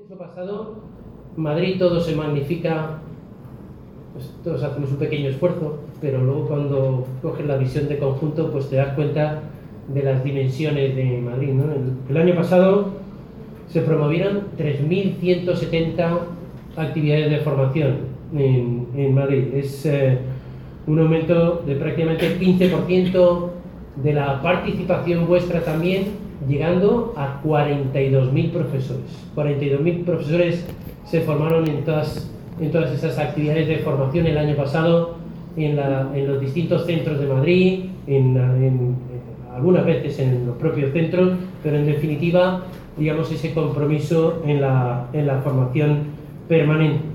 curso pasado, Madrid todo se magnifica, pues todos hacemos un pequeño esfuerzo, pero luego cuando coges la visión de conjunto, pues te das cuenta de las dimensiones de Madrid, ¿no? El año pasado se promovieron 3.170 actividades de formación en Madrid. Es un aumento de prácticamente el 15% de la participación vuestra también, llegando a 42.000 profesores. 42.000 profesores se formaron en todas esas actividades de formación el año pasado en los distintos centros de Madrid, algunas veces en los propios centros, pero en definitiva, digamos, ese compromiso en la formación permanente.